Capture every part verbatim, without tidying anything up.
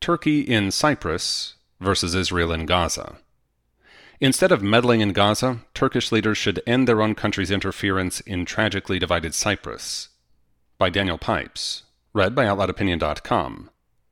Turkey in Cyprus versus Israel in Gaza. Instead of meddling in Gaza, Turkish leaders should end their own country's interference in tragically divided Cyprus. By Daniel Pipes. Read by Outloud Opinion dot com.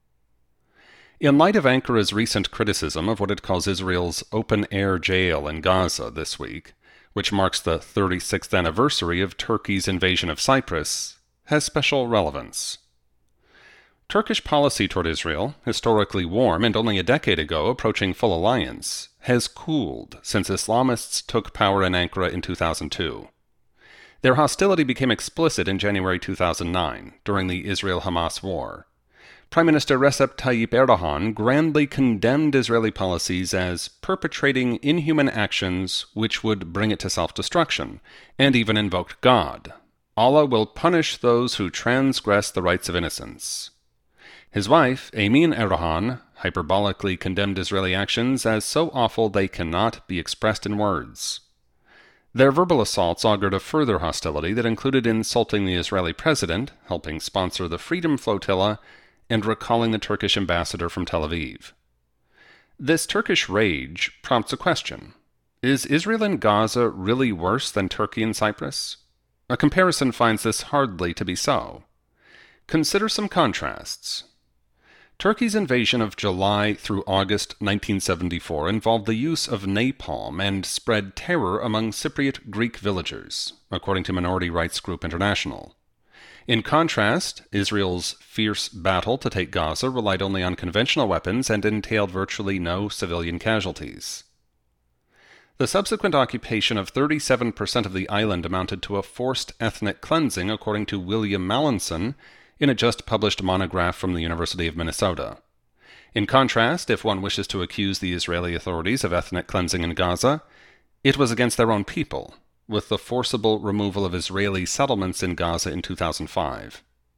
In light of Ankara's recent criticism of what it calls Israel's open-air jail in Gaza this week, which marks the thirty-sixth anniversary of Turkey's invasion of Cyprus, has special relevance. Turkish policy toward Israel, historically warm and only a decade ago approaching full alliance, has cooled since Islamists took power in Ankara in two thousand two. Their hostility became explicit in January two thousand nine, during the Israel-Hamas war. Prime Minister Recep Tayyip Erdogan grandly condemned Israeli policies as perpetrating inhuman actions which would bring it to self-destruction, and even invoked God. Allah will punish those who transgress the rights of innocence. His wife, Emin Erdogan, hyperbolically condemned Israeli actions as so awful they cannot be expressed in words. Their verbal assaults augured a further hostility that included insulting the Israeli president, helping sponsor the Freedom Flotilla, and recalling the Turkish ambassador from Tel Aviv. This Turkish rage prompts a question. Is Israel in Gaza really worse than Turkey and Cyprus? A comparison finds this hardly to be so. Consider some contrasts. Turkey's invasion of July through August nineteen seventy-four involved the use of napalm and spread terror among Cypriot Greek villagers, according to minority rights group International. In contrast, Israel's fierce battle to take Gaza relied only on conventional weapons and entailed virtually no civilian casualties. The subsequent occupation of thirty-seven percent of the island amounted to a forced ethnic cleansing, according to William Mallinson, in a just-published monograph from the University of Minnesota. In contrast, if one wishes to accuse the Israeli authorities of ethnic cleansing in Gaza, it was against their own people, with the forcible removal of Israeli settlements in Gaza in two thousand five.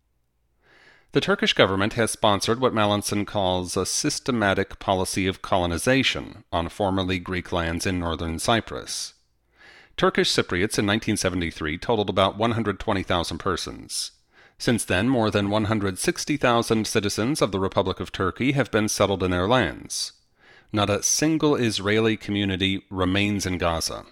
The Turkish government has sponsored what Mallinson calls a systematic policy of colonization on formerly Greek lands in northern Cyprus. Turkish Cypriots in nineteen seventy-three totaled about one hundred twenty thousand persons. Since then, more than one hundred sixty thousand citizens of the Republic of Turkey have been settled in their lands. Not a single Israeli community remains in Gaza.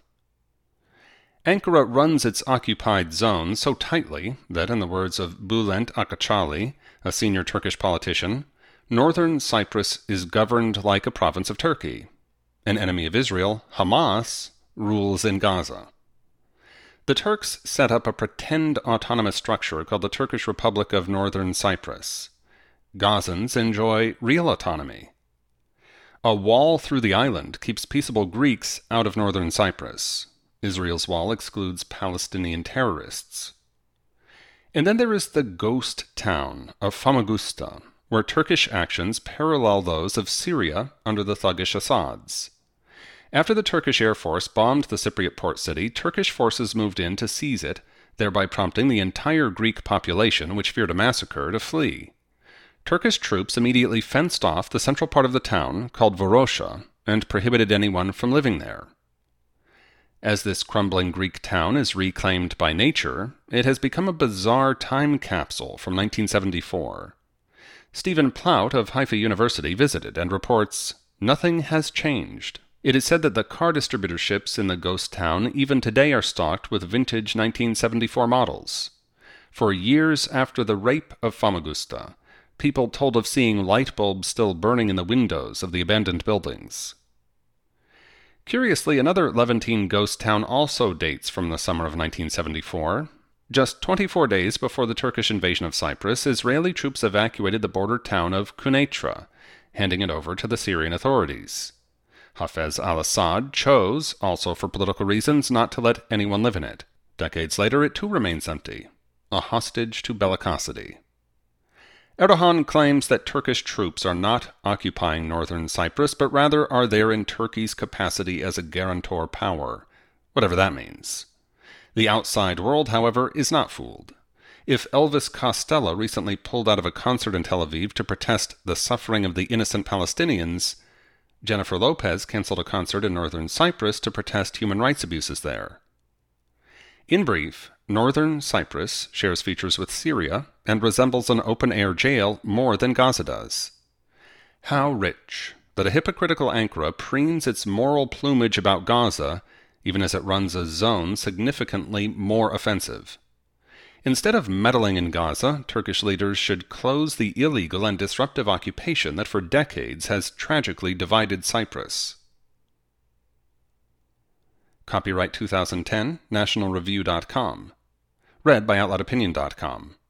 Ankara runs its occupied zone so tightly that, in the words of Bülent Akçalı, a senior Turkish politician, northern Cyprus is governed like a province of Turkey. An enemy of Israel, Hamas, rules in Gaza. The Turks set up a pretend autonomous structure called the Turkish Republic of Northern Cyprus. Gazans enjoy real autonomy. A wall through the island keeps peaceable Greeks out of northern Cyprus. Israel's wall excludes Palestinian terrorists. And then there is the ghost town of Famagusta, where Turkish actions parallel those of Syria under the thuggish Assads. After the Turkish Air Force bombed the Cypriot port city, Turkish forces moved in to seize it, thereby prompting the entire Greek population, which feared a massacre, to flee. Turkish troops immediately fenced off the central part of the town, called Varosha, and prohibited anyone from living there. As this crumbling Greek town is reclaimed by nature, it has become a bizarre time capsule from nineteen seventy-four. Stephen Plout of Haifa University visited and reports, "Nothing has changed. It is said that the car distributorships in the ghost town even today are stocked with vintage nineteen seventy-four models. For years after the rape of Famagusta, people told of seeing light bulbs still burning in the windows of the abandoned buildings." Curiously, another Levantine ghost town also dates from the summer of nineteen seventy-four. Just twenty-four days before the Turkish invasion of Cyprus, Israeli troops evacuated the border town of Quneitra, handing it over to the Syrian authorities. Hafez al-Assad chose, also for political reasons, not to let anyone live in it. Decades later, it too remains empty, a hostage to bellicosity. Erdogan claims that Turkish troops are not occupying northern Cyprus, but rather are there in Turkey's capacity as a guarantor power, whatever that means. The outside world, however, is not fooled. If Elvis Costello recently pulled out of a concert in Tel Aviv to protest the suffering of the innocent Palestinians, Jennifer Lopez canceled a concert in northern Cyprus to protest human rights abuses there. In brief, northern Cyprus shares features with Syria and resembles an open-air jail more than Gaza does. How rich that a hypocritical Ankara preens its moral plumage about Gaza, even as it runs a zone significantly more offensive. Instead of meddling in Gaza, Turkish leaders should close the illegal and disruptive occupation that for decades has tragically divided Cyprus. Copyright two thousand ten, national review dot com. Read by outloud opinion dot com.